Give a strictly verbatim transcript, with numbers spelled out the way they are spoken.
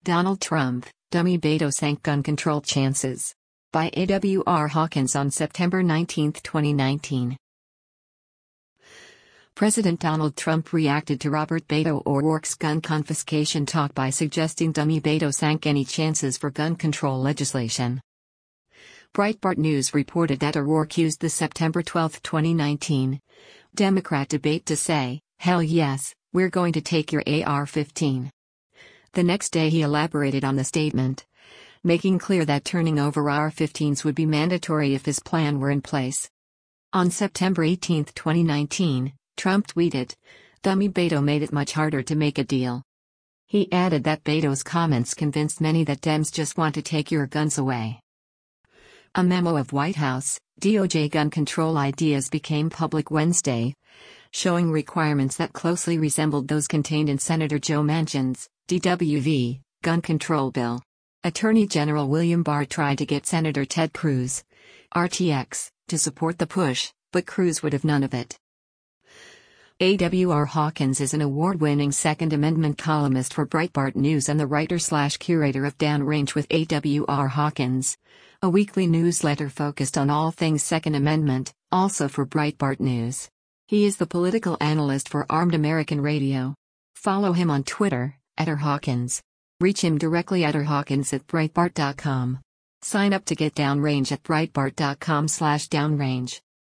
Donald Trump, dummy Beto sank gun control chances. By A W R Hawkins on September nineteenth, twenty nineteen. President Donald Trump reacted to Robert Beto O'Rourke's gun confiscation talk by suggesting dummy Beto sank any chances for gun control legislation. Breitbart News reported that O'Rourke used the September twelfth, twenty nineteen Democrat debate to say, "Hell yes, we're going to take your A R fifteen. The next day he elaborated on the statement, making clear that turning over A R fifteens would be mandatory if his plan were in place. On September eighteenth, twenty nineteen, Trump tweeted, "Dummy Beto made it much harder to make a deal." He added that Beto's comments convinced many that Dems just want to take your guns away. A memo of White House, D O J gun control ideas became public Wednesday, showing requirements that closely resembled those contained in Senator Joe Manchin's D W V gun control bill. Attorney General William Barr tried to get Senator Ted Cruz, R T X, to support the push, but Cruz would have none of it. A W R Hawkins is an award-winning Second Amendment columnist for Breitbart News and the writer-slash-curator of Downrange with A W R Hawkins, a weekly newsletter focused on all things Second Amendment, also for Breitbart News. He is the political analyst for Armed American Radio. Follow him on Twitter, at R Hawkins. Reach him directly at rhawkins at breitbart dot com. Sign up to get Downrange at breitbart dot com slash downrange.